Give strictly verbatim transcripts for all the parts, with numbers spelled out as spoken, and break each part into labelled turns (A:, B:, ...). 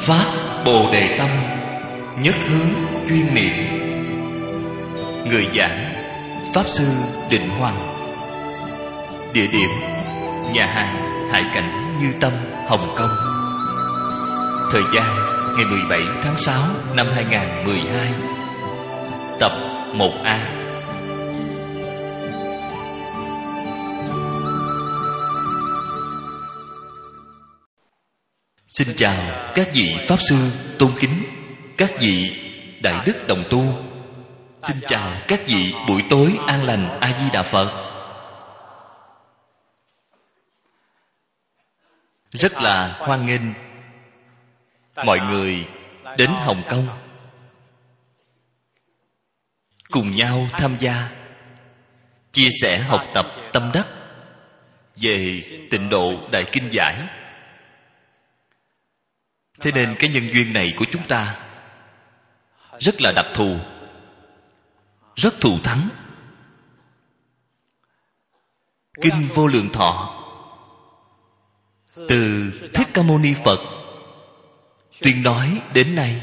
A: Phát Bồ Đề Tâm, nhất hướng chuyên niệm. Người giảng Pháp Sư Định Hoằng. Địa điểm nhà hàng Hải Cảnh Như Tâm, Hồng Kông. Thời gian ngày mười bảy tháng sáu năm hai nghìn không trăm mười hai. Tập một A. Xin chào các vị Pháp Sư tôn kính, các vị Đại Đức đồng tu. Xin chào các vị buổi tối an lành A Di Đà Phật. Rất là hoan nghênh mọi người đến Hồng Kông cùng nhau tham gia chia sẻ học tập tâm đắc về Tịnh Độ Đại Kinh Giải. Thế nên cái nhân duyên này của chúng ta rất là đặc thù, rất thù thắng. Kinh Vô Lượng Thọ từ Thích Ca Mâu Ni Phật tuyên nói đến nay.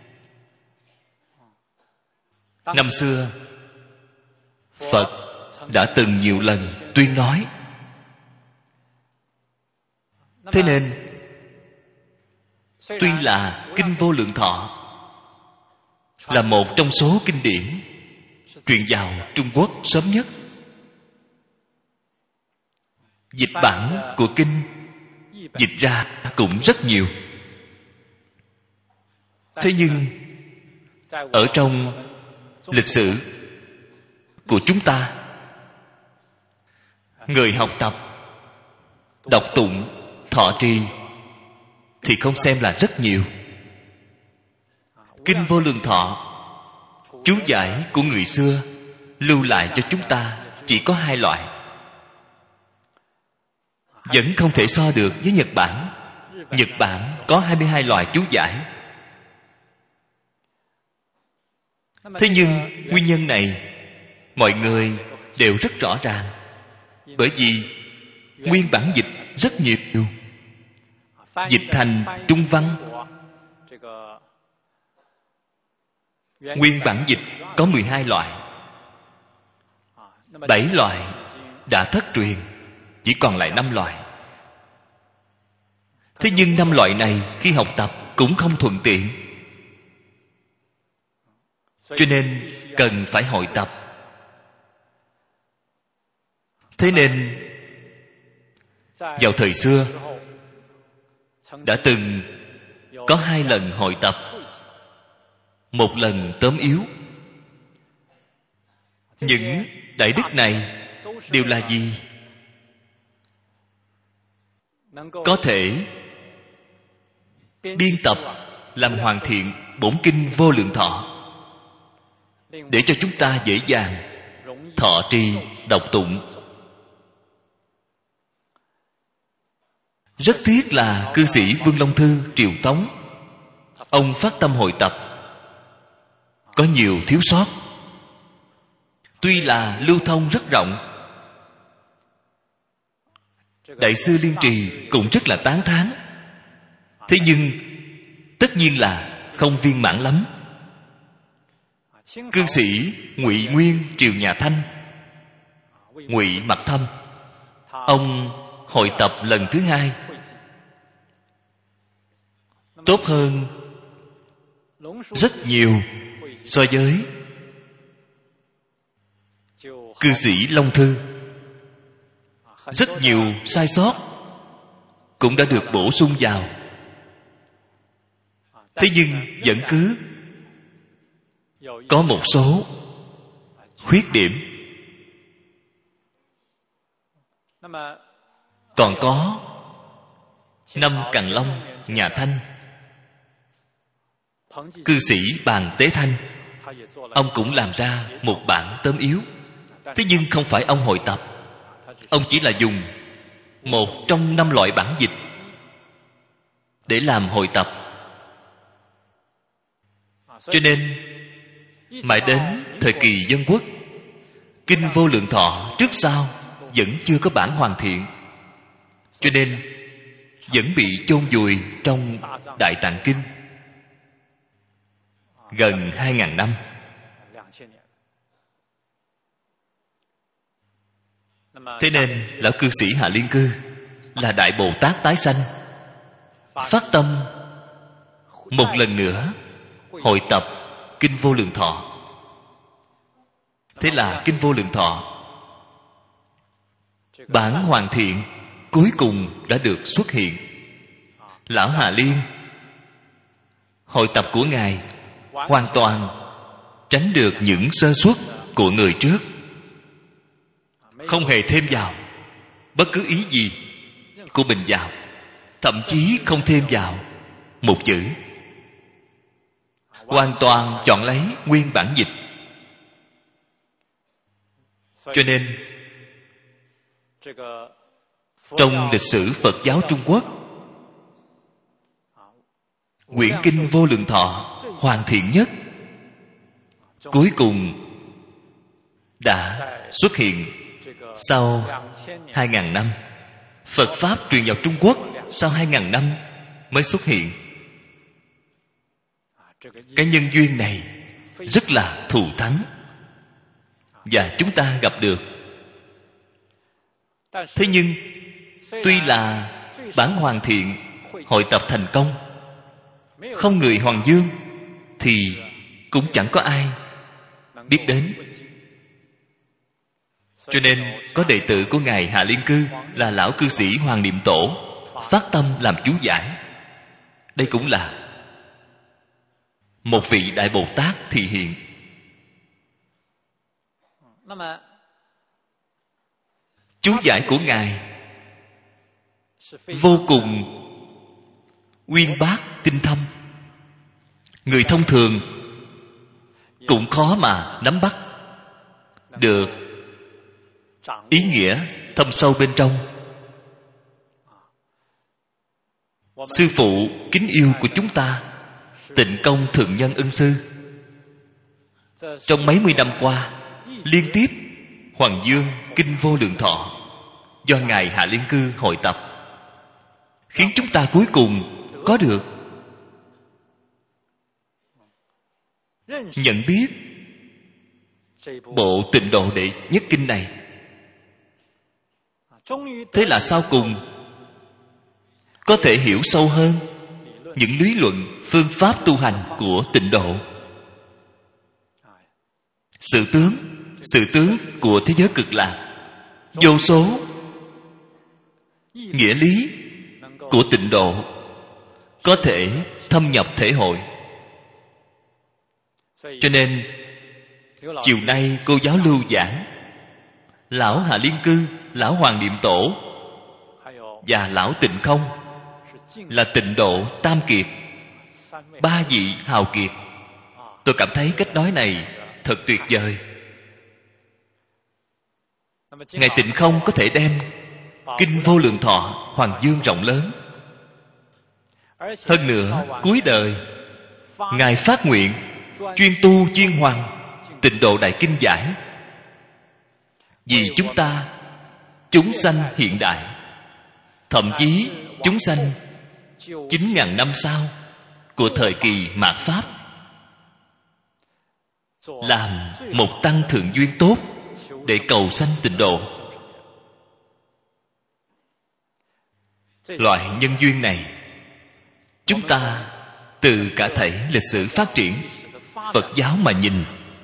A: Năm xưa Phật đã từng nhiều lần tuyên nói. Thế nên tuy là Kinh Vô Lượng Thọ là một trong số kinh điển truyền vào Trung Quốc sớm nhất, dịch bản của kinh dịch ra cũng rất nhiều. Thế nhưng ở trong lịch sử của chúng ta, người học tập, đọc tụng, thọ trì thì không xem là rất nhiều. Kinh Vô Lượng Thọ, chú giải của người xưa lưu lại cho chúng ta chỉ có hai loại, vẫn không thể so được với Nhật Bản. Nhật Bản có hai mươi hai loại chú giải. Thế nhưng nguyên nhân này mọi người đều rất rõ ràng, bởi vì nguyên bản dịch rất nhiều, dịch thành Trung văn. Nguyên bản dịch có mười hai loại, bảy loại đã thất truyền, chỉ còn lại năm loại. Thế nhưng năm loại này khi học tập cũng không thuận tiện, cho nên cần phải hội tập. Thế nên vào thời xưa đã từng có hai lần hội tập, một lần tóm yếu. Những đại đức này đều là gì? Có thể biên tập làm hoàn thiện bổn kinh Vô Lượng Thọ, để cho chúng ta dễ dàng thọ trì đọc tụng. Rất tiếc là cư sĩ Vương Long Thư Triều Tống, ông phát tâm hội tập có nhiều thiếu sót. Tuy là lưu thông rất rộng, Đại sư Liên Trì cũng rất là tán thán, thế nhưng tất nhiên là không viên mãn lắm. Cư sĩ Ngụy Nguyên Triều Nhà Thanh, Ngụy Mặc Thâm, ông hội tập lần thứ hai tốt hơn rất nhiều so với cư sĩ Long Thư. Rất nhiều sai sót cũng đã được bổ sung vào, thế nhưng vẫn cứ có một số khuyết điểm. Còn có Năm Càn Long Nhà Thanh, cư sĩ Bàn Tế Thanh, ông cũng làm ra một bản tóm yếu. Thế nhưng không phải ông hội tập, ông chỉ là dùng một trong năm loại bản dịch để làm hội tập. Cho nên mãi đến thời kỳ Dân Quốc, Kinh Vô Lượng Thọ trước sau vẫn chưa có bản hoàn thiện. Cho nên vẫn bị chôn vùi trong Đại Tạng Kinh gần hai ngàn năm. Thế nên lão cư sĩ Hạ Liên Cư là Đại Bồ Tát tái sanh, phát tâm một lần nữa hội tập Kinh Vô Lượng Thọ. Thế là Kinh Vô Lượng Thọ bản hoàn thiện cuối cùng đã được xuất hiện. Lão Hà Liên hội tập của Ngài hoàn toàn tránh được những sơ suất của người trước, không hề thêm vào bất cứ ý gì của mình vào, thậm chí không thêm vào một chữ, hoàn toàn chọn lấy nguyên bản dịch. Cho nên trong lịch sử Phật giáo Trung Quốc, quyển Kinh Vô Lượng Thọ hoàn thiện nhất cuối cùng đã xuất hiện sau hai ngàn năm. Phật Pháp truyền vào Trung Quốc sau hai ngàn năm mới xuất hiện. Cái nhân duyên này rất là thù thắng, và chúng ta gặp được. Thế nhưng tuy là bản hoàn thiện hội tập thành công, không người Hoàng Dương thì cũng chẳng có ai biết đến. Cho nên có đệ tử của Ngài Hạ Liên Cư là lão cư sĩ Hoàng Niệm Tổ phát tâm làm chú giải. Đây cũng là một vị Đại Bồ Tát thị hiện. Chú giải của Ngài vô cùng uyên bác tinh thâm, người thông thường cũng khó mà nắm bắt được ý nghĩa thâm sâu bên trong. Sư phụ kính yêu của chúng ta, Tịnh Công Thượng Nhân Ân Sư, trong mấy mươi năm qua liên tiếp Hoàng Dương Kinh Vô Lượng Thọ do Ngài Hạ Liên Cư hội tập, khiến chúng ta cuối cùng có được nhận biết bộ Tịnh Độ Đệ Nhất Kinh này. Thế là sau cùng có thể hiểu sâu hơn những lý luận phương pháp tu hành của Tịnh Độ. Sự tướng Sự tướng của thế giới Cực Lạc, vô số nghĩa lý của Tịnh Độ có thể thâm nhập thể hội. Cho nên chiều nay cô giáo lưu giảng, lão Hạ Liên Cư, lão Hoàng Niệm Tổ và lão Tịnh Không là Tịnh Độ tam kiệt, ba vị hào kiệt. Tôi cảm thấy cách nói này thật tuyệt vời. Ngài Tịnh Không có thể đem Kinh Vô Lượng Thọ Hoàng Dương rộng lớn. Hơn nữa cuối đời Ngài phát nguyện chuyên tu chuyên hoàn Tịnh Độ Đại Kinh giải, vì chúng ta chúng sanh hiện đại, thậm chí chúng sanh chín ngàn năm sau của thời kỳ mạt Pháp, làm một tăng thượng duyên tốt để cầu sanh Tịnh Độ. Loại nhân duyên này chúng ta từ cả thảy lịch sử phát triển Phật giáo mà nhìn,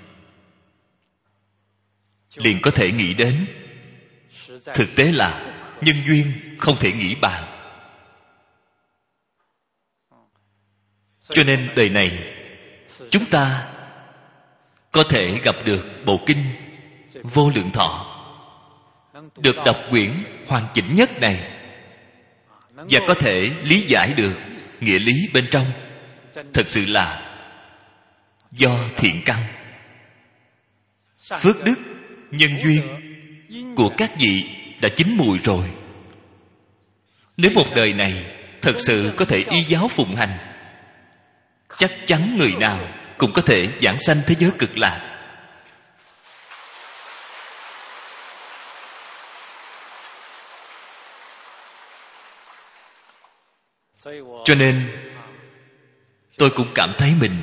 A: liền có thể nghĩ đến. Thực tế là nhân duyên không thể nghĩ bàn. Cho nên đời này chúng ta có thể gặp được bộ kinh Vô Lượng Thọ, được đọc quyển hoàn chỉnh nhất này, và có thể lý giải được nghĩa lý bên trong, thật sự là do thiện căn, phước đức, nhân duyên của các vị đã chín mùi rồi. Nếu một đời này thật sự có thể y giáo phụng hành, chắc chắn người nào cũng có thể giảng sanh thế giới Cực Lạc. Cho nên tôi cũng cảm thấy mình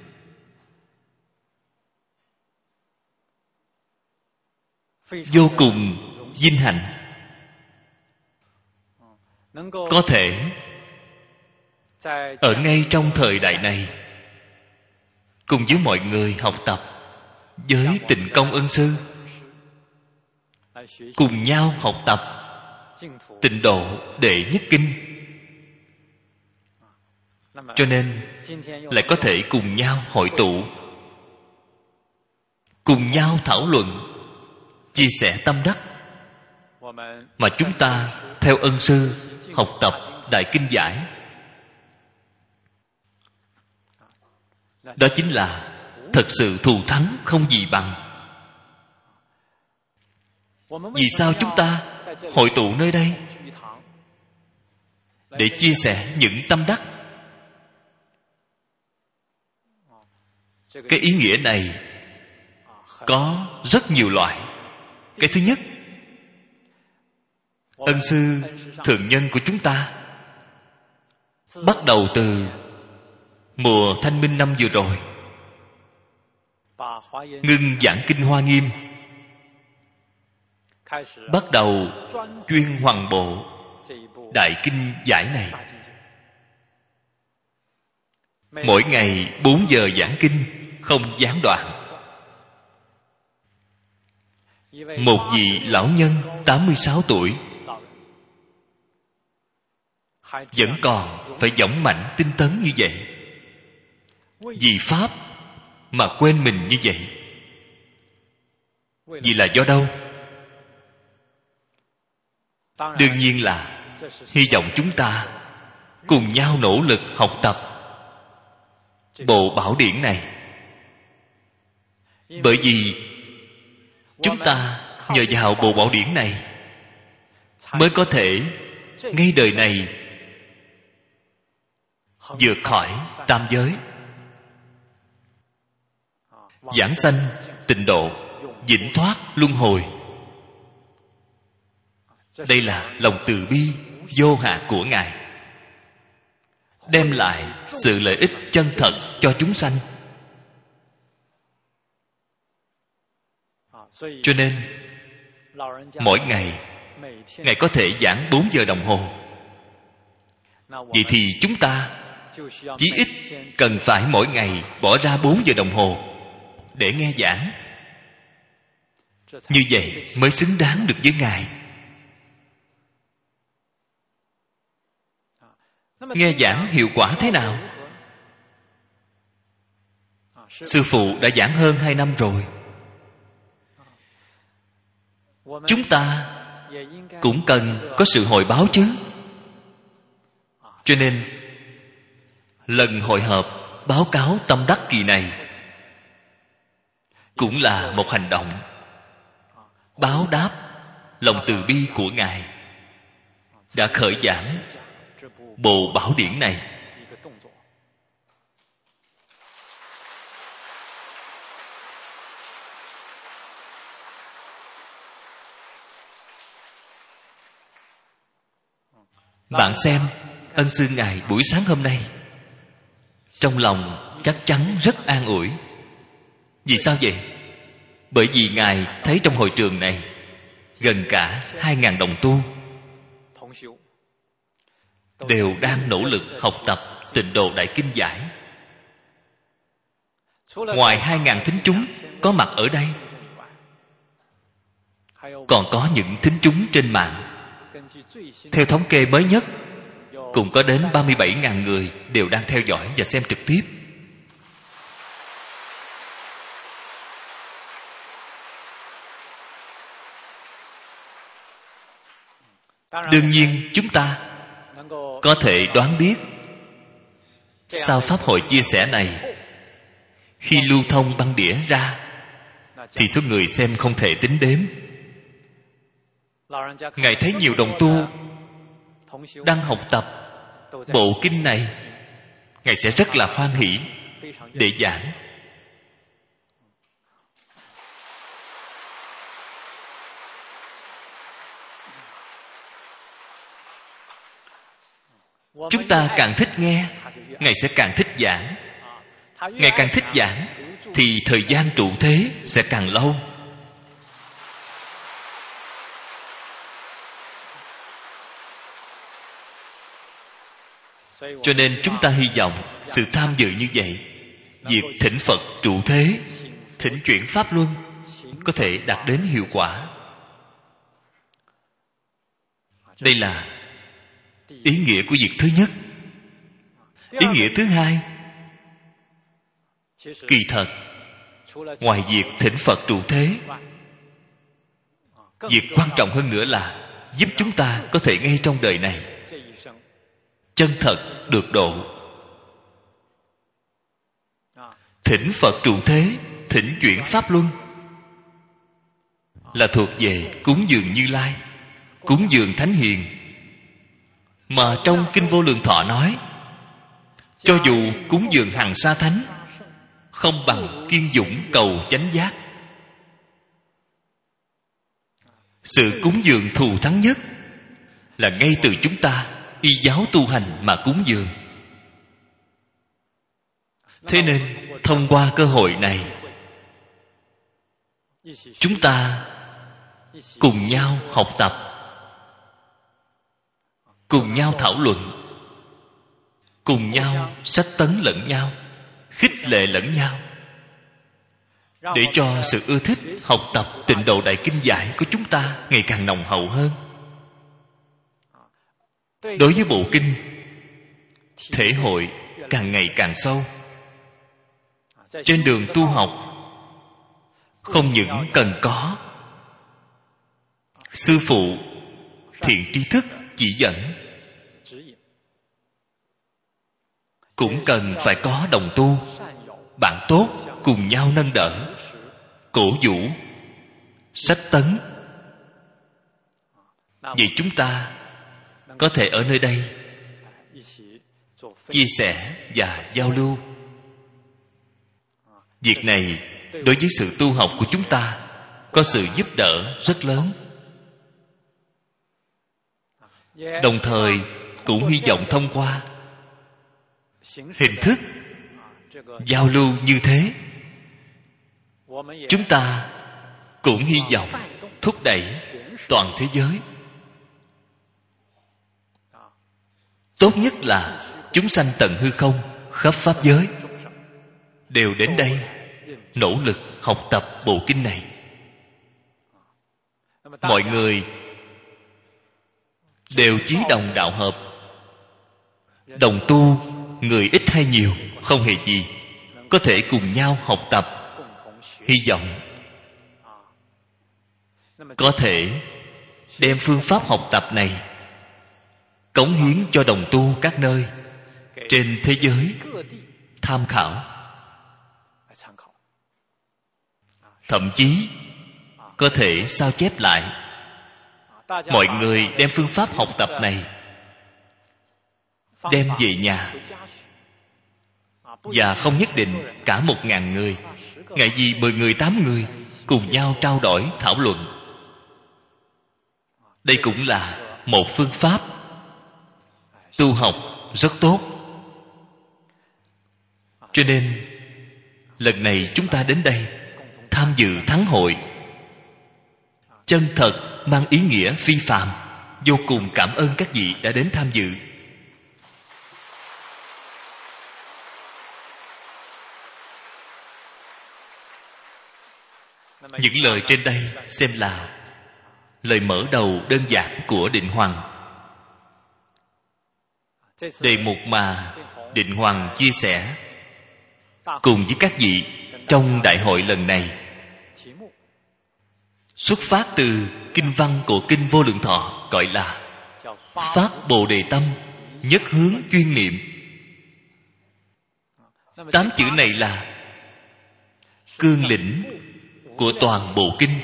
A: vô cùng vinh hạnh có thể ở ngay trong thời đại này cùng với mọi người học tập với Tịnh Công Ân Sư, cùng nhau học tập Tịnh Độ Đệ Nhất Kinh. Cho nên lại có thể cùng nhau hội tụ, cùng nhau thảo luận, chia sẻ tâm đắc, mà chúng ta theo Ân Sư học tập Đại Kinh Giải. Đó chính là thật sự thù thắng không gì bằng. Vì sao chúng ta hội tụ nơi đây? Để chia sẻ những tâm đắc. Cái ý nghĩa này có rất nhiều loại. Cái thứ nhất, Ân Sư Thượng Nhân của chúng ta bắt đầu từ mùa Thanh Minh năm vừa rồi, ngưng giảng kinh Hoa Nghiêm, bắt đầu chuyên hoàn bộ Đại Kinh Giải này. Mỗi ngày bốn giờ giảng kinh, không gián đoạn. Một vị lão nhân tám mươi sáu tuổi vẫn còn phải dõng mãnh tinh tấn như vậy, vì Pháp mà quên mình như vậy. Vì là do đâu? Đương nhiên là hy vọng chúng ta cùng nhau nỗ lực học tập bộ Bảo Điển này. Bởi vì chúng ta nhờ vào bộ Bảo Điển này mới có thể ngay đời này vượt khỏi tam giới, giảng sanh tịnh độ, vĩnh thoát luân hồi. Đây là lòng từ bi vô hạn của Ngài, đem lại sự lợi ích chân thật cho chúng sanh. Cho nên mỗi ngày Ngài có thể giảng bốn giờ đồng hồ. Vậy thì chúng ta chí ít cần phải mỗi ngày bỏ ra bốn giờ đồng hồ để nghe giảng. Như vậy mới xứng đáng được với Ngài. Nghe giảng hiệu quả thế nào? Sư phụ đã giảng hơn hai năm rồi. Chúng ta cũng cần có sự hồi báo chứ. Cho nên lần hội họp báo cáo tâm đắc kỳ này cũng là một hành động báo đáp lòng từ bi của Ngài đã khởi giảng bộ Bảo Điển này. Bạn xem Ân Sư Ngài buổi sáng hôm nay, trong lòng chắc chắn rất an ủi. Vì sao vậy? Bởi vì Ngài thấy trong hội trường này gần cả hai ngàn đồng tu đều đang nỗ lực học tập Tịnh Độ Đại Kinh Giải. Ngoài hai ngàn thính chúng có mặt ở đây, còn có những thính chúng trên mạng. Theo thống kê mới nhất, cũng có đến ba mươi bảy ngàn người đều đang theo dõi và xem trực tiếp. Đương nhiên chúng ta có thể đoán biết, sau pháp hội chia sẻ này, khi lưu thông băng đĩa ra thì số người xem không thể tính đếm. Ngài thấy nhiều đồng tu đang học tập bộ kinh này, Ngài sẽ rất là hoan hỷ để giảng. Chúng ta càng thích nghe, Ngài sẽ càng thích giảng. Ngài càng thích giảng thì thời gian trụ thế sẽ càng lâu. Cho nên chúng ta hy vọng sự tham dự như vậy, việc thỉnh Phật trụ thế, thỉnh chuyển Pháp Luân có thể đạt đến hiệu quả. Đây là ý nghĩa của việc thứ nhất. Ý nghĩa thứ hai, kỳ thật ngoài việc thỉnh Phật trụ thế, việc quan trọng hơn nữa là giúp chúng ta có thể ngay trong đời này chân thật được độ. Thỉnh Phật trụ thế, thỉnh chuyển Pháp Luân là thuộc về cúng dường Như Lai, cúng dường Thánh Hiền. Mà trong Kinh Vô Lượng Thọ nói, cho dù cúng dường Hằng Sa Thánh, không bằng kiên dũng cầu chánh giác. Sự cúng dường thù thắng nhất là ngay từ chúng ta y giáo tu hành mà cúng dường. Thế nên thông qua cơ hội này, chúng ta cùng nhau học tập, cùng nhau thảo luận, cùng nhau sách tấn lẫn nhau, khích lệ lẫn nhau, để cho sự ưa thích học tập Tịnh Độ Đại Kinh Giải của chúng ta ngày càng nồng hậu hơn. Đối với bộ kinh, thể hội càng ngày càng sâu. Trên đường tu học, không những cần có sư phụ thiện tri thức chỉ dẫn, cũng cần phải có đồng tu, bạn tốt cùng nhau nâng đỡ, cổ vũ, sách tấn. Vậy chúng ta có thể ở nơi đây chia sẻ và giao lưu. Việc này đối với sự tu học của chúng ta có sự giúp đỡ rất lớn. Đồng thời cũng hy vọng thông qua hình thức giao lưu như thế, chúng ta cũng hy vọng thúc đẩy toàn thế giới. Tốt nhất là chúng sanh tận hư không, khắp pháp giới đều đến đây nỗ lực học tập bộ kinh này. Mọi người đều chí đồng đạo hợp, đồng tu, người ít hay nhiều không hề gì, có thể cùng nhau học tập. Hy vọng có thể đem phương pháp học tập này cống hiến cho đồng tu các nơi trên thế giới tham khảo. Thậm chí có thể sao chép lại. Mọi người đem phương pháp học tập này đem về nhà, và không nhất định cả một ngàn người, ngại gì mười người, tám người cùng nhau trao đổi thảo luận. Đây cũng là một phương pháp tu học rất tốt. Cho nên lần này chúng ta đến đây tham dự thắng hội, chân thật mang ý nghĩa phi phàm. Vô cùng cảm ơn các vị đã đến tham dự. Những lời trên đây xem là lời mở đầu đơn giản của Định Hoàng. Đề mục mà Định Hoàng chia sẻ cùng với các vị trong đại hội lần này xuất phát từ kinh văn của Kinh Vô Lượng Thọ, gọi là phát Bồ Đề tâm, nhất hướng chuyên niệm. Tám chữ này là cương lĩnh của toàn bộ kinh.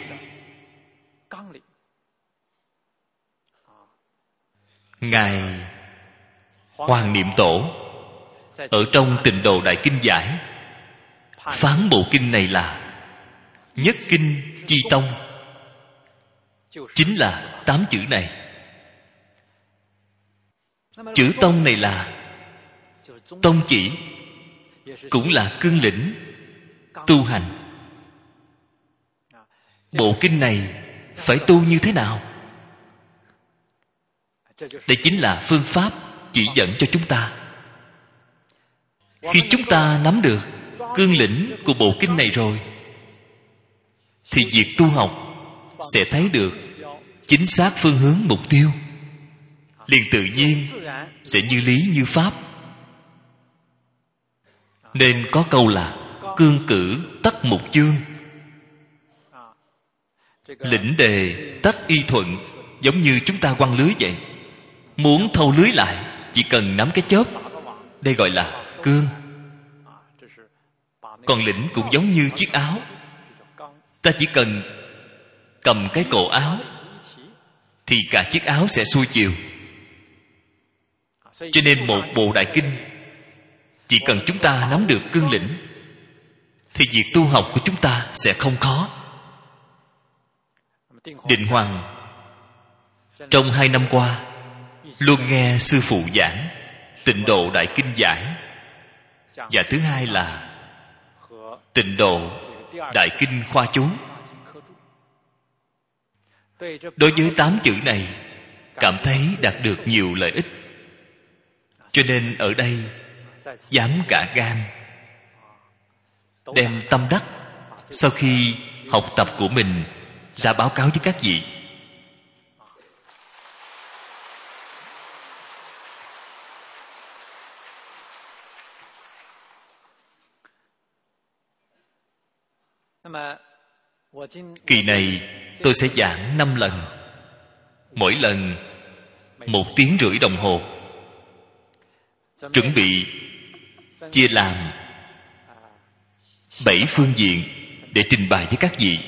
A: Ngài Hoàng Niệm Tổ ở trong Tịnh Độ Đại Kinh Giải phán bộ kinh này là nhất kinh chi tông, chính là tám chữ này. Chữ tông này là tông chỉ, cũng là cương lĩnh tu hành. Bộ kinh này phải tu như thế nào? Đây chính là phương pháp chỉ dẫn cho chúng ta. Khi chúng ta nắm được cương lĩnh của bộ kinh này rồi, thì việc tu học sẽ thấy được chính xác phương hướng mục tiêu, liền tự nhiên sẽ như lý như pháp. Nên có câu là cương cử tắc mục chương, lĩnh đề tắc y thuận. Giống như chúng ta quăng lưới vậy, muốn thâu lưới lại chỉ cần nắm cái chớp, đây gọi là cương. Còn lĩnh cũng giống như chiếc áo, ta chỉ cần cầm cái cổ áo thì cả chiếc áo sẽ xuôi chiều. Cho nên một bộ đại kinh, chỉ cần chúng ta nắm được cương lĩnh thì việc tu học của chúng ta sẽ không khó. Định Hoàng trong hai năm qua luôn nghe sư phụ giảng Tịnh Độ Đại Kinh giải, và thứ hai là Tịnh Độ Đại Kinh khoa chú. Đối với tám chữ này cảm thấy đạt được nhiều lợi ích, cho nên ở đây dám cả gan đem tâm đắc sau khi học tập của mình ra báo cáo với các vị. Kỳ này tôi sẽ giảng năm lần, mỗi lần một tiếng rưỡi đồng hồ. Chuẩn bị chia làm bảy phương diện để trình bày với các vị.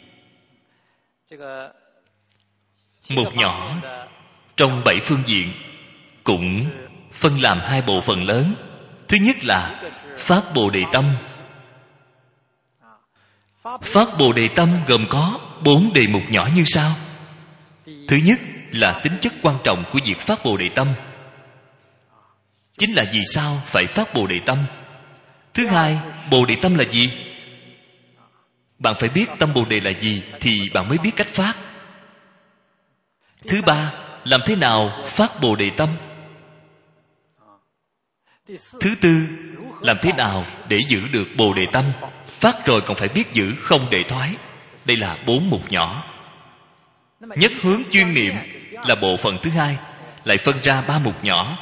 A: Một nhỏ trong bảy phương diện cũng phân làm hai bộ phận lớn. Thứ nhất là phát Bồ Đề Tâm. Phát Bồ Đề Tâm gồm có bốn đề mục nhỏ như sau. Thứ nhất là tính chất quan trọng của việc phát Bồ Đề Tâm, chính là vì sao phải phát Bồ Đề Tâm. Thứ hai, Bồ Đề Tâm là gì? Bạn phải biết tâm Bồ Đề là gì thì bạn mới biết cách phát. Thứ ba, làm thế nào phát Bồ Đề Tâm. Thứ tư, làm thế nào để giữ được Bồ Đề Tâm. Phát rồi còn phải biết giữ không để thoái. Đây là bốn mục nhỏ. Nhất hướng chuyên niệm là bộ phận thứ hai, lại phân ra ba mục nhỏ.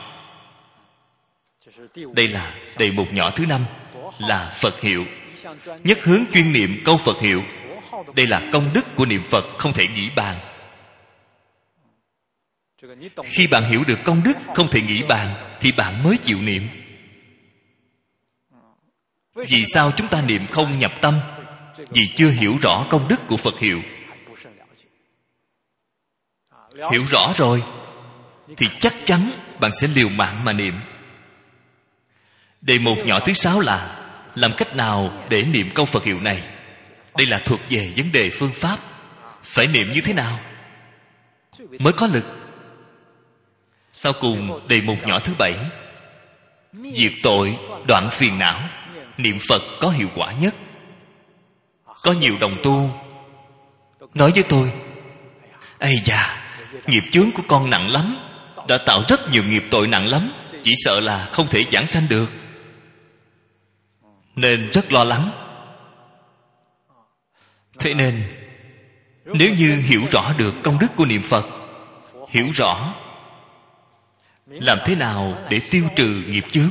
A: Đây là đề mục nhỏ thứ năm, là Phật hiệu. Nhất hướng chuyên niệm câu Phật hiệu, đây là công đức của niệm Phật không thể nghĩ bàn. Khi bạn hiểu được công đức không thể nghĩ bàn thì bạn mới chịu niệm. Vì sao chúng ta niệm không nhập tâm? Vì chưa hiểu rõ công đức của Phật hiệu. Hiểu rõ rồi thì chắc chắn bạn sẽ liều mạng mà niệm. Đề mục nhỏ thứ sáu là làm cách nào để niệm câu Phật hiệu này. Đây là thuộc về vấn đề phương pháp. Phải niệm như thế nào mới có lực. Sau cùng đề mục nhỏ thứ bảy, diệt tội đoạn phiền não. Niệm Phật có hiệu quả nhất. Có nhiều đồng tu nói với tôi: ây da, nghiệp chướng của con nặng lắm, đã tạo rất nhiều nghiệp tội nặng lắm, chỉ sợ là không thể giảng sanh được, nên rất lo lắng. Thế nên nếu như hiểu rõ được công đức của niệm Phật, hiểu rõ làm thế nào để tiêu trừ nghiệp chướng,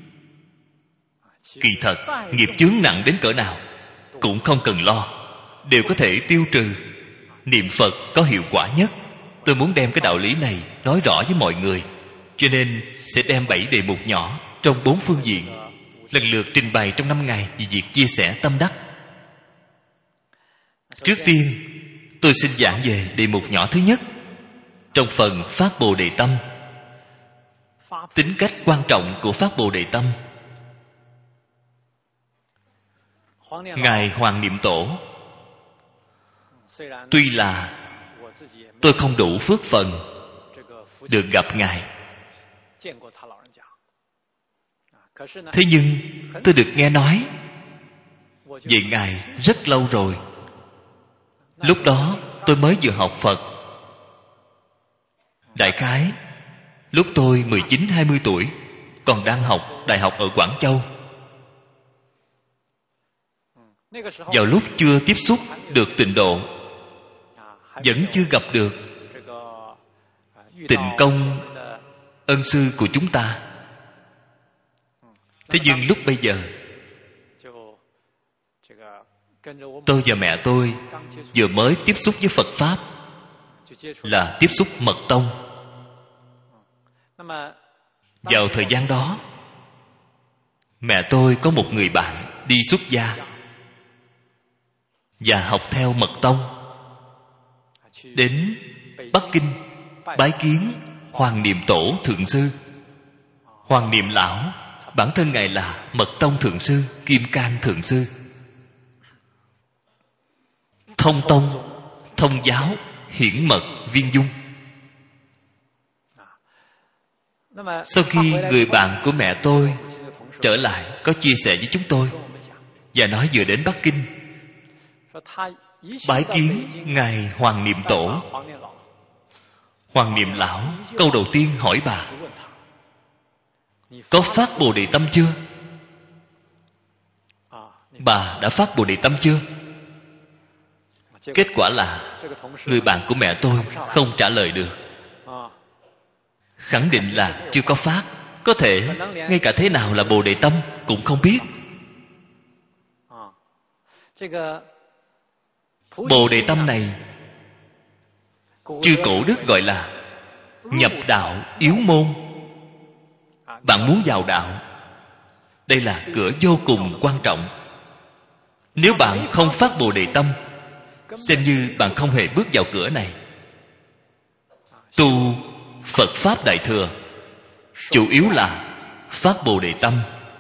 A: kỳ thật nghiệp chướng nặng đến cỡ nào cũng không cần lo, đều có thể tiêu trừ. Niệm Phật có hiệu quả nhất. Tôi muốn đem cái đạo lý này nói rõ với mọi người, cho nên sẽ đem bảy đề mục nhỏ trong bốn phương diện lần lượt trình bày trong năm ngày về việc chia sẻ tâm đắc. Trước tiên tôi xin giảng về đề mục nhỏ thứ nhất trong phần phát Bồ Đề Tâm. Tính cách quan trọng của phát Bồ Đề Tâm. Ngài Hoàng Niệm Tổ, tuy là tôi không đủ phước phần được gặp Ngài, Thế nhưng tôi được nghe nói về Ngài rất lâu rồi. Lúc đó tôi mới vừa học Phật. Đại khái lúc tôi mười chín hai mươi tuổi, còn đang học đại học ở Quảng Châu. Vào lúc chưa tiếp xúc được tịnh độ, vẫn chưa gặp được Tịnh Công ân sư của chúng ta. Thế nhưng lúc bây giờ, tôi và mẹ tôi vừa mới tiếp xúc với Phật Pháp, là tiếp xúc mật tông. Vào thời gian đó, mẹ tôi có một người bạn đi xuất gia và học theo mật tông, đến Bắc Kinh bái kiến Hoàng Niệm Tổ Thượng Sư. Hoàng Niệm Lão bản thân Ngài là Mật Tông Thượng Sư, Kim Cang Thượng Sư. Thông tông, thông giáo, hiển mật, viên dung. Sau khi người bạn của mẹ tôi trở lại, có chia sẻ với chúng tôi và nói vừa đến Bắc Kinh bái kiến Ngài Hoàng Niệm Tổ. Hoàng Niệm Lão câu đầu tiên hỏi bà: có phát Bồ Đề tâm chưa? Bà đã phát Bồ Đề tâm chưa? Kết quả là người bạn của mẹ tôi không trả lời được, khẳng định là chưa có phát. Có thể ngay cả thế nào là Bồ Đề tâm cũng không biết. Bồ Đề tâm này chư cổ đức gọi là nhập đạo yếu môn. Bạn muốn vào đạo, đây là cửa vô cùng quan trọng. Nếu bạn không phát Bồ Đề tâm, xem như bạn không hề bước vào cửa này. Tu Phật Pháp Đại Thừa chủ yếu là phát Bồ Đề tâm.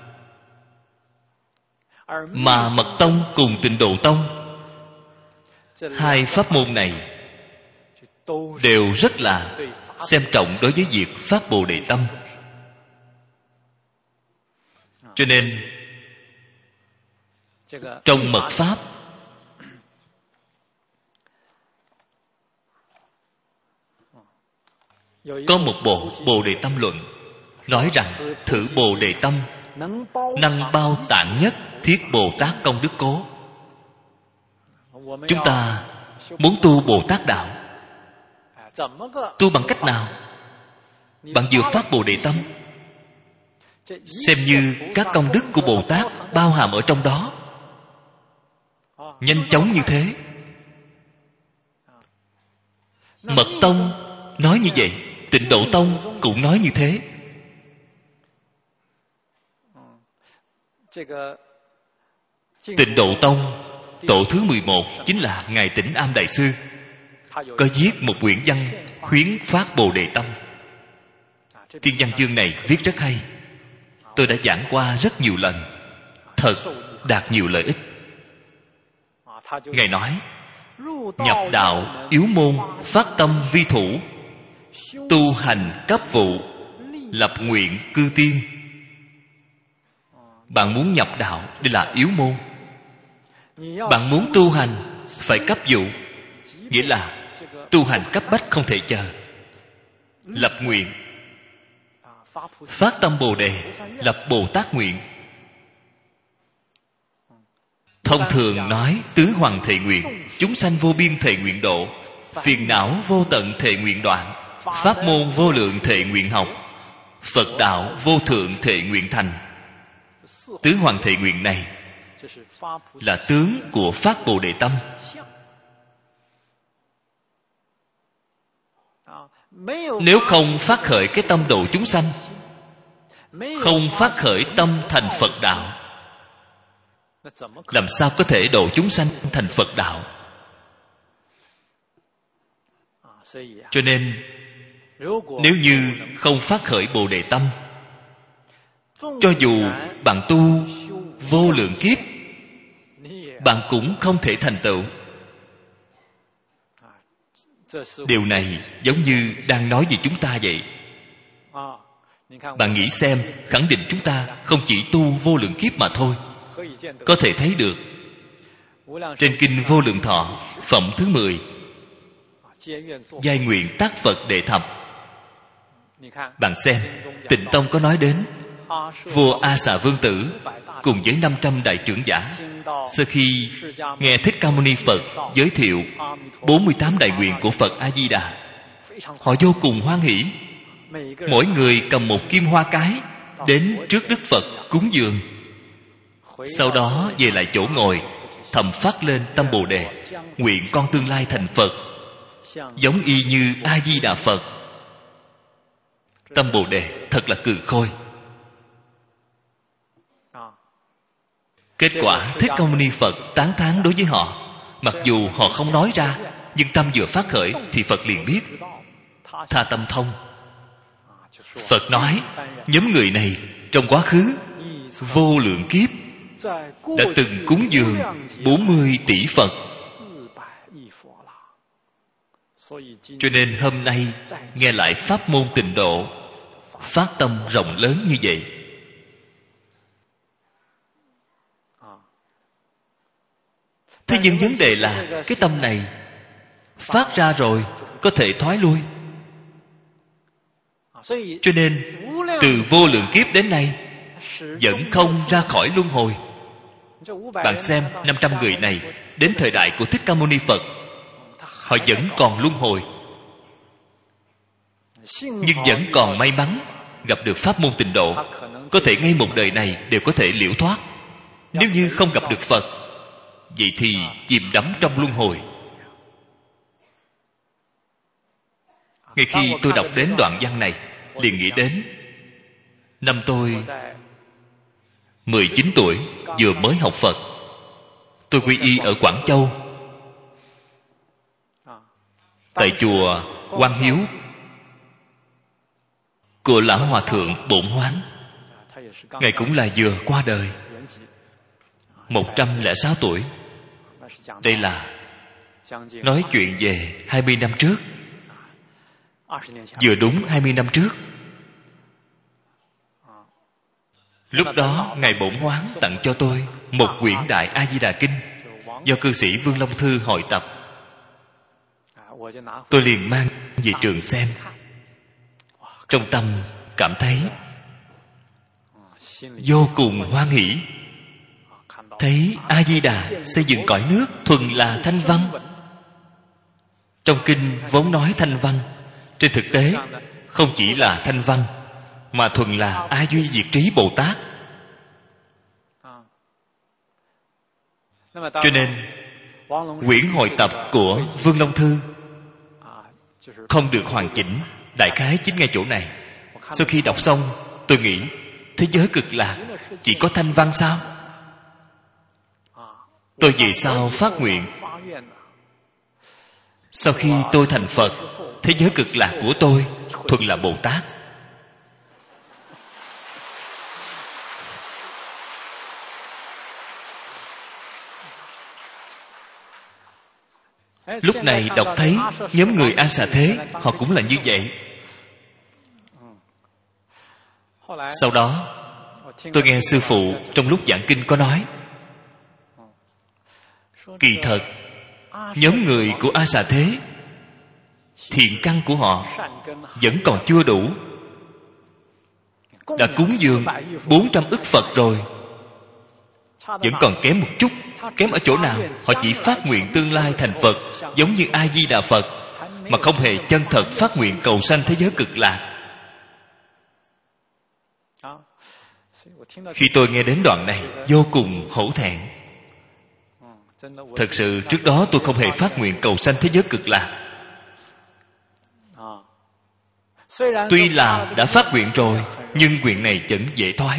A: Mà Mật Tông cùng Tịnh Độ Tông, hai pháp môn này đều rất là xem trọng đối với việc phát Bồ Đề tâm. Cho nên trong mật pháp có một bộ Bồ Đề Tâm Luận, nói rằng thử Bồ Đề tâm năng bao tạng nhất thiết Bồ Tát công đức cố. Chúng ta muốn tu Bồ Tát đạo, tu bằng cách nào? Bạn vừa phát Bồ Đề tâm, xem như các công đức của Bồ Tát bao hàm ở trong đó, nhanh chóng như thế. Mật Tông nói như vậy, Tịnh Độ Tông cũng nói như thế. Tịnh Độ Tông tổ thứ mười một chính là Ngài Tĩnh Am Đại Sư, có viết một quyển văn khuyến phát Bồ Đề tâm. Thiên văn chương này viết rất hay, tôi đã giảng qua rất nhiều lần, thật đạt nhiều lợi ích. Ngài nói: nhập đạo yếu môn, phát tâm vi thủ, tu hành cấp vụ, lập nguyện cư tiên. Bạn muốn nhập đạo, đây là yếu môn. Bạn muốn tu hành, phải cấp vụ, nghĩa là tu hành cấp bách không thể chờ. Lập nguyện, phát tâm Bồ Đề, lập Bồ Tát nguyện. Thông thường nói tứ hoàng thệ nguyện: chúng sanh vô biên thệ nguyện độ, phiền não vô tận thệ nguyện đoạn, pháp môn vô lượng thệ nguyện học, Phật đạo vô thượng thệ nguyện thành. Tứ hoàng thệ nguyện này là tướng của phát Bồ Đề tâm. Nếu không phát khởi cái tâm độ chúng sanh, không phát khởi tâm thành Phật đạo, làm sao có thể độ chúng sanh thành Phật đạo? Cho nên nếu như không phát khởi Bồ Đề tâm, cho dù bạn tu vô lượng kiếp, bạn cũng không thể thành tựu. Điều này giống như đang nói về chúng ta vậy. Bạn nghĩ xem, khẳng định chúng ta không chỉ tu vô lượng kiếp mà thôi. Có thể thấy được trên kinh Vô Lượng Thọ phẩm thứ mười, giai nguyện tác Phật đệ thập. Bạn xem, Tịnh Tông có nói đến vua A Xà Vương Tử cùng với năm trăm đại trưởng giả, sau khi nghe Thích Ca Mâu Ni Phật giới thiệu bốn mươi tám đại nguyện của Phật A Di Đà, họ vô cùng hoan hỷ. Mỗi người cầm một kim hoa cái đến trước Đức Phật cúng dường, sau đó về lại chỗ ngồi thầm phát lên tâm Bồ Đề, nguyện con tương lai thành Phật, giống y như A Di Đà Phật. Tâm Bồ Đề thật là cừ khôi. Kết quả Thích Ca Mâu Ni Phật tán thán đối với họ. Mặc dù họ không nói ra, nhưng tâm vừa phát khởi thì Phật liền biết. Tha tâm thông. Phật nói, nhóm người này trong quá khứ vô lượng kiếp đã từng cúng dường bốn mươi tỷ Phật. Cho nên hôm nay nghe lại pháp môn Tịnh Độ, phát tâm rộng lớn như vậy. Thế nhưng vấn đề là cái tâm này phát ra rồi có thể thoái lui. Cho nên từ vô lượng kiếp đến nay vẫn không ra khỏi luân hồi. Bạn xem năm trăm người này đến thời đại của Thích Ca Mâu Ni Phật, họ vẫn còn luân hồi, nhưng vẫn còn may mắn gặp được pháp môn Tịnh Độ, có thể ngay một đời này đều có thể liễu thoát. Nếu như không gặp được Phật, vậy thì chìm đắm trong luân hồi. Ngay khi tôi đọc đến đoạn văn này, liền nghĩ đến năm tôi mười chín tuổi, vừa mới học Phật. Tôi quy y ở Quảng Châu, tại chùa Quang Hiếu của Lão Hòa Thượng Bổn Hoán. Ngài cũng là vừa qua đời, một trăm lẻ sáu tuổi. Đây là nói chuyện về hai mươi năm trước, vừa đúng hai mươi năm trước. Lúc đó Ngài Bổn Hoán tặng cho tôi một quyển Đại A Di Đà Kinh do cư sĩ Vương Long Thư hội tập. Tôi liền mang về trường xem. Trong tâm cảm thấy vô cùng hoan hỷ. Thấy A Di Đà xây dựng cõi nước thuần là thanh văn. Trong kinh vốn nói thanh văn, trên thực tế không chỉ là thanh văn, mà thuần là A Duy Diệt Trí Bồ Tát. Cho nên quyển hội tập của Vương Long Thư không được hoàn chỉnh, đại khái chính ngay chỗ này. Sau khi đọc xong, tôi nghĩ thế giới cực lạc chỉ có thanh văn sao? Tôi vì sao phát nguyện sau khi tôi thành Phật, thế giới cực lạc của tôi thuần là Bồ Tát. Lúc này đọc thấy nhóm người A Xà Thế, họ cũng là như vậy. Sau đó tôi nghe sư phụ trong lúc giảng kinh có nói, kỳ thật nhóm người của A Xà Thế, thiện căn của họ vẫn còn chưa đủ. Đã cúng dường bốn trăm ức Phật rồi, vẫn còn kém một chút. Kém ở chỗ nào? Họ chỉ phát nguyện tương lai thành Phật, giống như A Di Đà Phật, mà không hề chân thật phát nguyện cầu sanh thế giới cực lạc. Khi tôi nghe đến đoạn này, vô cùng hổ thẹn. Thật sự trước đó tôi không hề phát nguyện cầu sanh thế giới cực lạc. Tuy là đã phát nguyện rồi, nhưng nguyện này vẫn dễ thoái.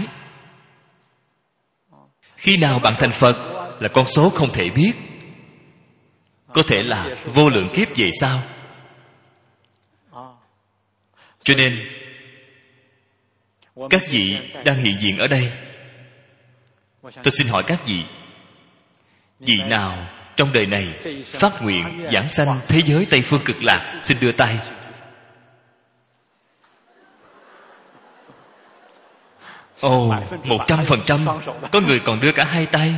A: Khi nào bạn thành Phật là con số không thể biết. Có thể là vô lượng kiếp về sau. Cho nên các vị đang hiện diện ở đây, tôi xin hỏi các vị, vị nào trong đời này phát nguyện giảng sanh thế giới Tây Phương Cực Lạc? Xin đưa tay. Ồ, một trăm phần trăm. Có người còn đưa cả hai tay.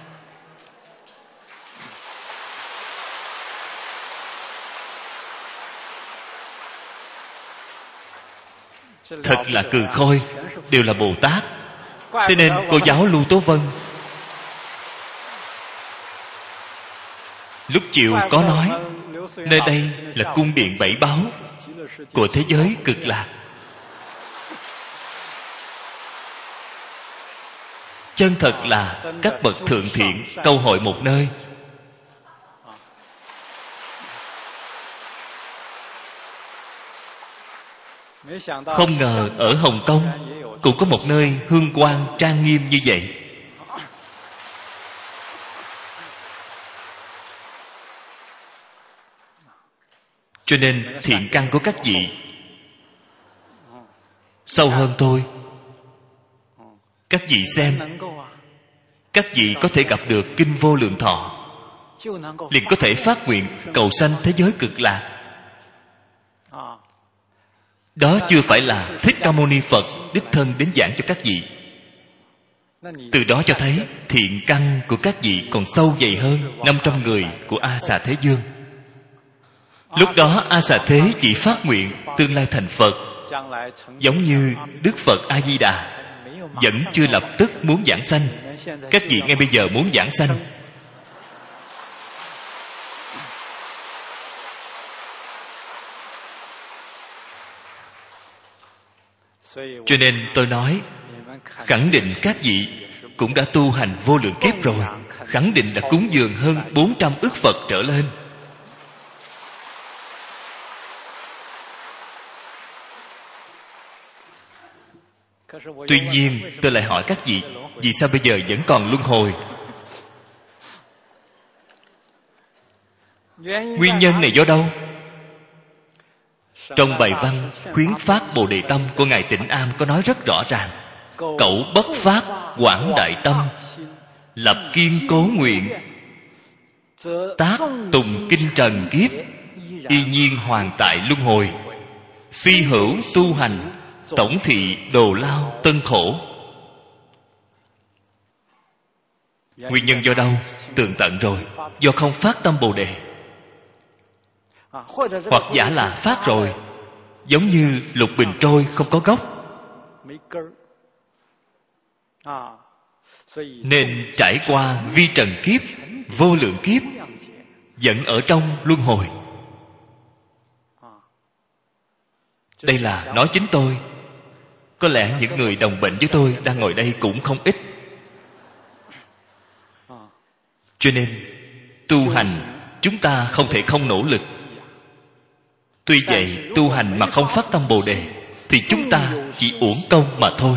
A: Thật là cừ khôi, đều là Bồ Tát. Thế nên cô giáo Lưu Tố Vân lúc chiều có nói, nơi đây là cung điện bảy báu của thế giới Cực Lạc. Chân thật là các bậc thượng thiện câu hội một nơi. Không ngờ ở Hồng Kông cũng có một nơi hương quang trang nghiêm như vậy. Cho nên thiện căn của các vị sâu hơn tôi. Các vị xem, các vị có thể gặp được Kinh Vô Lượng Thọ, liền có thể phát nguyện cầu sanh thế giới Cực Lạc. Đó chưa phải là Thích Ca Mâu Ni Phật đích thân đến giảng cho các vị. Từ đó cho thấy thiện căn của các vị còn sâu dày hơn năm trăm người của A Xà Thế Dương. Lúc đó A Xà Thế chỉ phát nguyện tương lai thành Phật, giống như Đức Phật A Di Đà vẫn chưa lập tức muốn giảng sanh. Các vị ngay bây giờ muốn giảng sanh. Cho nên tôi nói, khẳng định các vị cũng đã tu hành vô lượng kiếp rồi, khẳng định đã cúng dường hơn bốn trăm ức Phật trở lên. Tuy nhiên tôi lại hỏi các vị, vì sao bây giờ vẫn còn luân hồi? Nguyên nhân này do đâu? Trong bài văn Khuyến Phát Bồ Đề Tâm của Ngài Tịnh Am có nói rất rõ ràng: cẩu bất phát quảng đại tâm, lập kiên cố nguyện, tác tùng kinh trần kiếp, y nhiên hoàn tại luân hồi. Phi hữu tu hành, tổng thị đồ lao tân khổ. Nguyên nhân do đâu? Tường tận rồi, do không phát tâm Bồ Đề. Hoặc giả là phát rồi, giống như lục bình trôi không có gốc, nên trải qua vi trần kiếp, vô lượng kiếp, vẫn ở trong luân hồi. Đây là nói chính tôi. Có lẽ những người đồng bệnh với tôi đang ngồi đây cũng không ít. Cho nên tu hành chúng ta không thể không nỗ lực. Tuy vậy, tu hành mà không phát tâm Bồ Đề thì chúng ta chỉ uổng công mà thôi.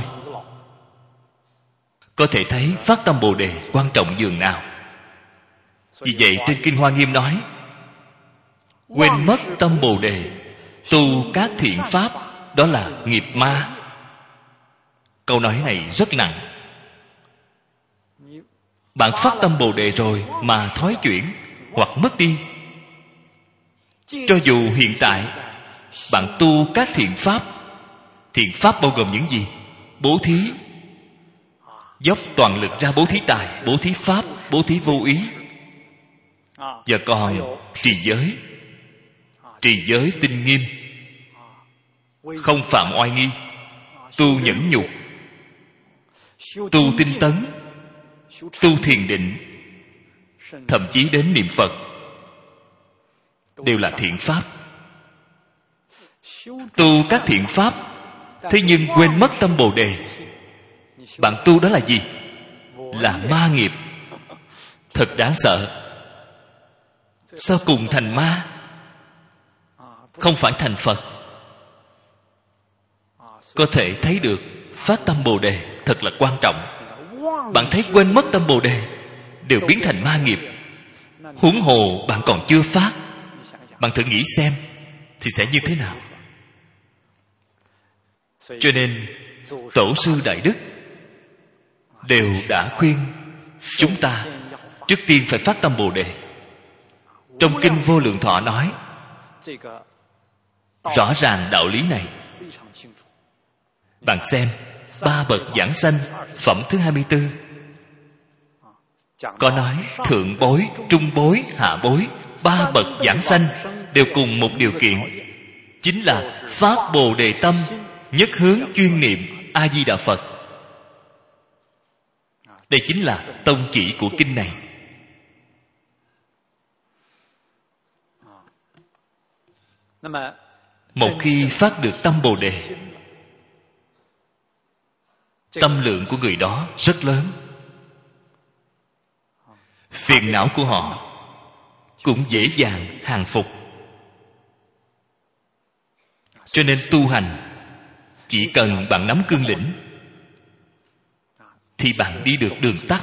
A: Có thể thấy phát tâm Bồ Đề quan trọng dường nào. Vì vậy trên Kinh Hoa Nghiêm nói, quên mất tâm Bồ Đề, tu các thiện pháp, đó là nghiệp ma. Câu nói này rất nặng. Bạn phát tâm Bồ Đề rồi mà thoái chuyển hoặc mất đi, cho dù hiện tại bạn tu các thiện pháp, thiện pháp bao gồm những gì? Bố thí, dốc toàn lực ra bố thí tài, bố thí pháp, bố thí vô ý, và còn trì giới. Trì giới tinh nghiêm, không phạm oai nghi, tu nhẫn nhục, tu tinh tấn, tu thiền định, thậm chí đến niệm Phật, đều là thiện pháp. Tu các thiện pháp, thế nhưng quên mất tâm Bồ Đề. Bạn tu đó là gì? Là ma nghiệp. Thật đáng sợ. Sao cùng thành ma, không phải thành Phật? Có thể thấy được phát tâm Bồ Đề thật là quan trọng. Bạn thấy quên mất tâm Bồ Đề đều biến thành ma nghiệp, huống hồ bạn còn chưa phát. Bạn thử nghĩ xem thì sẽ như thế nào? Cho nên Tổ sư Đại Đức đều đã khuyên chúng ta trước tiên phải phát tâm Bồ Đề. Trong Kinh Vô Lượng Thọ nói rõ ràng đạo lý này. Bạn xem, ba bậc giảng sanh phẩm thứ hai mươi tư có nói thượng bối, trung bối, hạ bối, ba bậc giảng sanh đều cùng một điều kiện, chính là phát Bồ Đề tâm, nhất hướng chuyên niệm A Di Đà Phật. Đây chính là tông chỉ của kinh này. Một khi phát được tâm Bồ Đề, tâm lượng của người đó rất lớn, phiền não của họ cũng dễ dàng hàng phục. Cho nên tu hành, chỉ cần bạn nắm cương lĩnh thì bạn đi được đường tắt.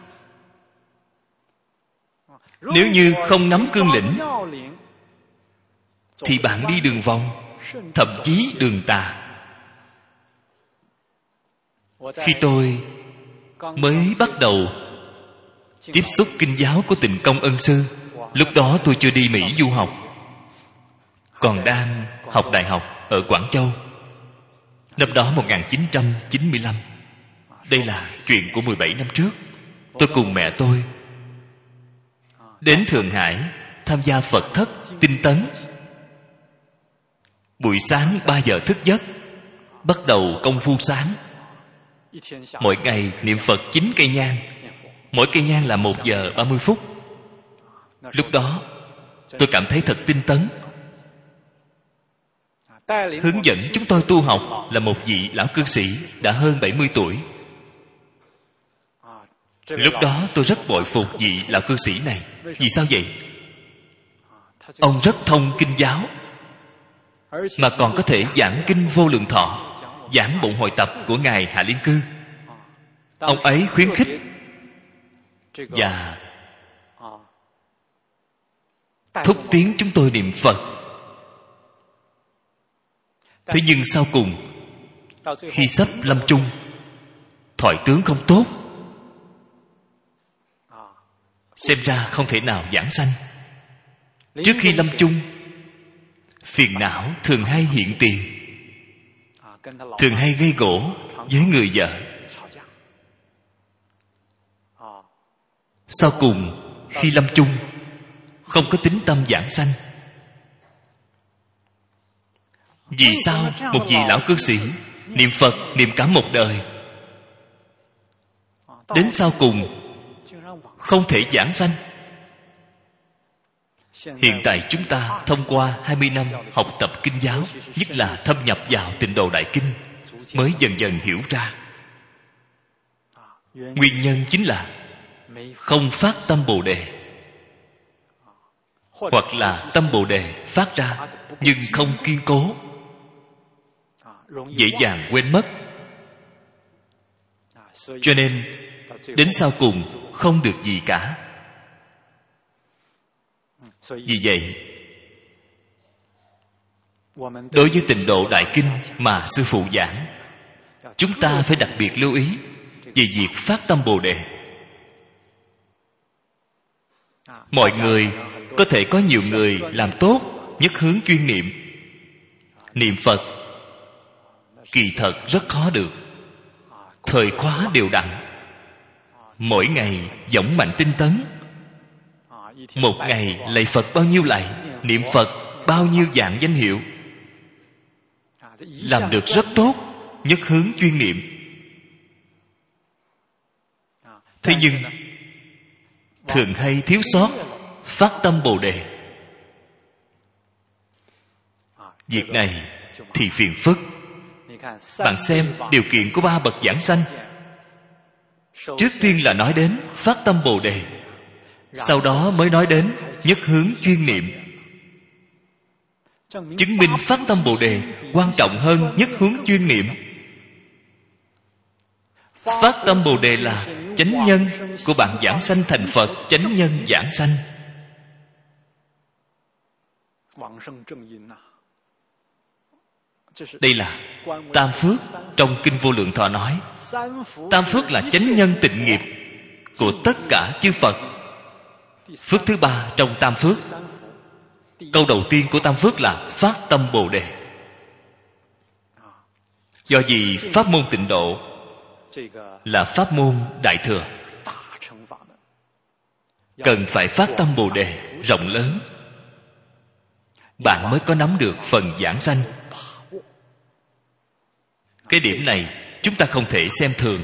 A: Nếu như không nắm cương lĩnh thì bạn đi đường vòng, thậm chí đường tà. Khi tôi mới bắt đầu tiếp xúc kinh giáo của Tịnh Công Ân Sư, lúc đó tôi chưa đi Mỹ du học, còn đang học đại học ở Quảng Châu. Năm đó một nghìn chín trăm chín mươi lăm. Đây là chuyện của mười bảy năm trước. Tôi cùng mẹ tôi đến Thượng Hải tham gia Phật thất tinh tấn. Buổi sáng ba giờ thức giấc, bắt đầu công phu sáng. Mỗi ngày niệm Phật chín cây nhang, mỗi cây nhang là một giờ ba mươi phút. Lúc đó tôi cảm thấy thật tinh tấn. Hướng dẫn chúng tôi tu học là một vị lão cư sĩ đã hơn bảy mươi tuổi. Lúc đó tôi rất bội phục vị lão cư sĩ này. Vì sao vậy? Ông rất thông kinh giáo, mà còn có thể giảng kinh Vô Lượng Thọ, giảng Bụng Hội Tập của Ngài Hạ Liên Cư. Ông ấy khuyến khích và thúc tiến chúng tôi niệm Phật. Thế nhưng sau cùng, khi sắp lâm chung, thoại tướng không tốt, xem ra không thể nào giảng sanh. Trước khi lâm chung, phiền não thường hay hiện tiền, thường hay gây gổ với người vợ. Sau cùng, khi lâm chung, không có tín tâm giảng sanh. Vì sao một vị lão cư sĩ niệm Phật niệm cả một đời, đến sau cùng không thể giảng sanh? Hiện tại chúng ta thông qua hai mươi năm học tập kinh giáo, nhất là thâm nhập vào Tịnh Độ Đại Kinh, mới dần dần hiểu ra nguyên nhân chính là không phát tâm Bồ Đề, hoặc là tâm Bồ Đề phát ra nhưng không kiên cố, dễ dàng quên mất. Cho nên đến sau cùng không được gì cả. Vì vậy, đối với Tịnh Độ Đại Kinh mà sư phụ giảng, chúng ta phải đặc biệt lưu ý về việc phát tâm Bồ Đề. Mọi người có thể có nhiều người làm tốt nhất hướng chuyên niệm, niệm Phật kỳ thật rất khó được. Thời khóa đều đặn, mỗi ngày dõng mạnh tinh tấn, một ngày lạy Phật bao nhiêu lạy, niệm Phật bao nhiêu dạng danh hiệu, làm được rất tốt nhất hướng chuyên niệm. Thế nhưng thường hay thiếu sót phát tâm Bồ Đề. Việc này thì phiền phức. Bạn xem điều kiện của ba bậc giảng sanh. Trước tiên là nói đến phát tâm Bồ Đề, sau đó mới nói đến nhất hướng chuyên niệm. Chứng minh phát tâm Bồ Đề quan trọng hơn nhất hướng chuyên niệm. Phát tâm Bồ Đề là chánh nhân của bạn giảng sanh thành Phật, chánh nhân giảng sanh. Đây là tam phước trong Kinh Vô Lượng Thọ nói. Tam phước là chánh nhân tịnh nghiệp của tất cả chư Phật. Phước thứ ba trong tam phước, câu đầu tiên của tam phước là phát tâm Bồ Đề. Do vì pháp môn tịnh độ là pháp môn đại thừa, cần phải phát tâm Bồ Đề rộng lớn, bạn mới có nắm được phần giảng sanh. Cái điểm này chúng ta không thể xem thường.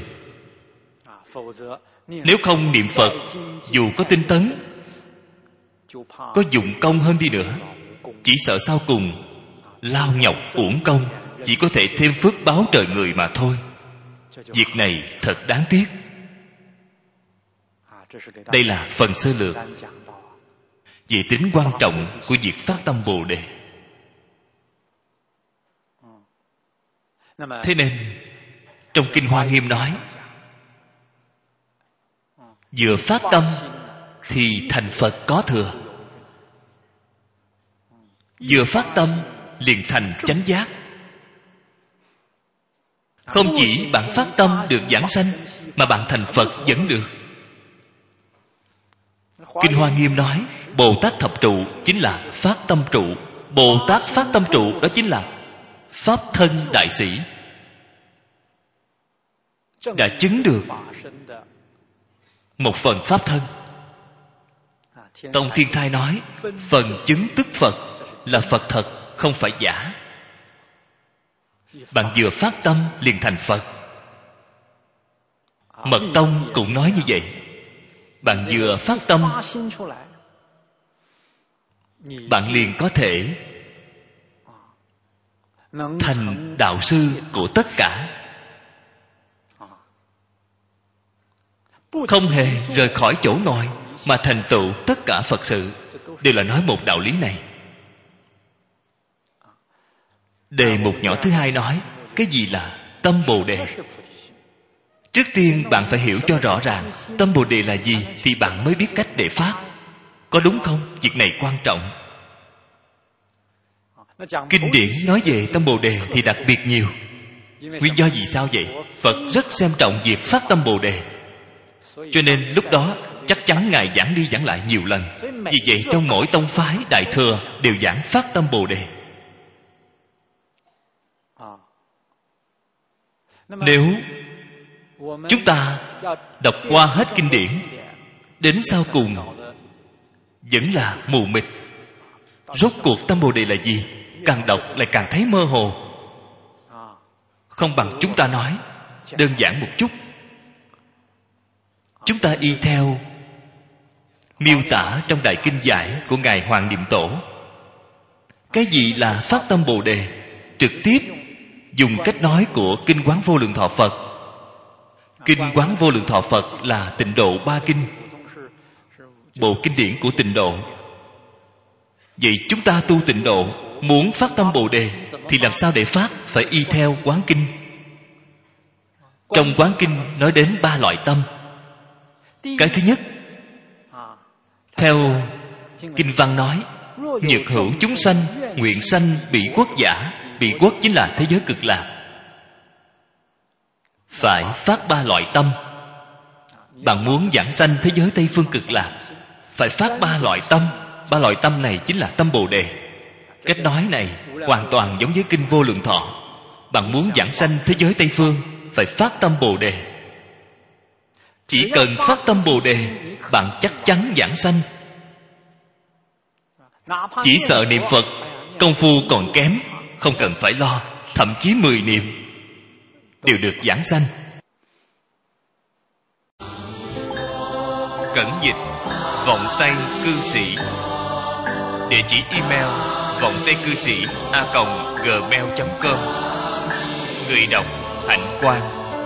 A: Nếu không, niệm Phật dù có tinh tấn, có dụng công hơn đi nữa, chỉ sợ sau cùng lao nhọc uổng công, chỉ có thể thêm phước báo trời người mà thôi. Việc này thật đáng tiếc. Đây là phần sơ lược về tính quan trọng của việc phát tâm Bồ Đề. Thế nên trong Kinh Hoa Nghiêm nói, vừa phát tâm thì thành Phật có thừa. Vừa phát tâm liền thành chánh giác. Không chỉ bạn phát tâm được giảng sanh, mà bạn thành Phật vẫn được. Kinh Hoa Nghiêm nói, Bồ Tát thập trụ chính là phát tâm trụ. Bồ Tát phát tâm trụ đó chính là pháp thân đại sĩ, đã chứng được một phần pháp thân. Tông Thiên Thai nói, phần chứng tức Phật là Phật thật, không phải giả. Bạn vừa phát tâm liền thành Phật. Mật Tông cũng nói như vậy. Bạn vừa phát tâm, bạn liền có thể thành đạo sư của tất cả, không hề rời khỏi chỗ ngồi, mà thành tựu tất cả Phật sự. Đều là nói một đạo lý này. Đề mục nhỏ thứ hai nói, cái gì là tâm Bồ Đề? Trước tiên bạn phải hiểu cho rõ ràng tâm Bồ Đề là gì, thì bạn mới biết cách để phát. Có đúng không? Việc này quan trọng. Kinh điển nói về tâm Bồ Đề thì đặc biệt nhiều. Nguyên do vì sao vậy? Phật rất xem trọng việc phát tâm Bồ Đề, cho nên lúc đó chắc chắn Ngài giảng đi giảng lại nhiều lần. Vì vậy trong mỗi tông phái đại thừa đều giảng phát tâm Bồ Đề. Nếu chúng ta đọc qua hết kinh điển, đến sau cùng vẫn là mù mịt. Rốt cuộc tâm Bồ Đề là gì? Càng đọc lại càng thấy mơ hồ. Không bằng chúng ta nói đơn giản một chút. Chúng ta y theo miêu tả trong Đại Kinh Giải của Ngài Hoàng Niệm Tổ. Cái gì là phát tâm Bồ Đề? Trực tiếp dùng cách nói của Kinh Quán Vô Lượng Thọ Phật. Kinh Quán Vô Lượng Thọ Phật là tịnh độ ba kinh, bộ kinh điển của tịnh độ. Vậy chúng ta tu tịnh độ, muốn phát tâm Bồ Đề thì làm sao để phát? Phải y theo Quán Kinh. Trong Quán Kinh nói đến ba loại tâm. Cái thứ nhất, theo Kinh Văn nói, nhược hữu chúng sanh, nguyện sanh bị quốc giả. Bị quốc chính là thế giới cực lạc. Phải phát ba loại tâm. Bạn muốn giảng sanh thế giới Tây Phương cực lạc, phải phát ba loại tâm. Ba loại tâm này chính là tâm Bồ Đề. Cách nói này hoàn toàn giống với Kinh Vô Lượng Thọ. Bạn muốn giảng sanh thế giới Tây Phương, phải phát tâm Bồ Đề. Chỉ cần phát tâm Bồ Đề, bạn chắc chắn giảng sanh. Chỉ sợ niệm Phật công phu còn kém, không cần phải lo, thậm chí mười niệm đều được giảng sanh. Cẩn dịch Vọng Tây Cư Sĩ. Địa chỉ email vọng tây cư sĩ a còng gmail chấm com. Người đọc Hạnh Quang.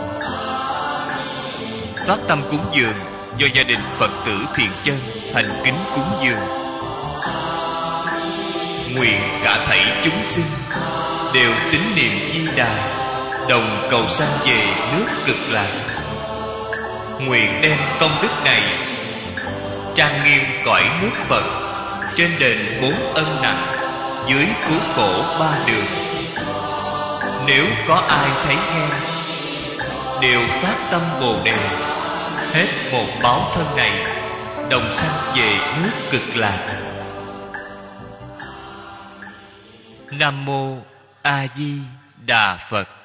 A: Phát tâm cúng dường do gia đình Phật tử Thiện Chân thành kính cúng dường. Nguyện cả thảy chúng sinh đều tín niệm Di Đà, đồng cầu sanh về nước Cực Lạc. Nguyện đem công đức này trang nghiêm cõi nước Phật, trên đền bốn ân nặng, dưới cứu khổ ba đường. Nếu có ai thấy nghe, đều phát tâm Bồ Đề, hết một báo thân này, đồng sanh về nước Cực Lạc. Nam mô A Di Đà Phật.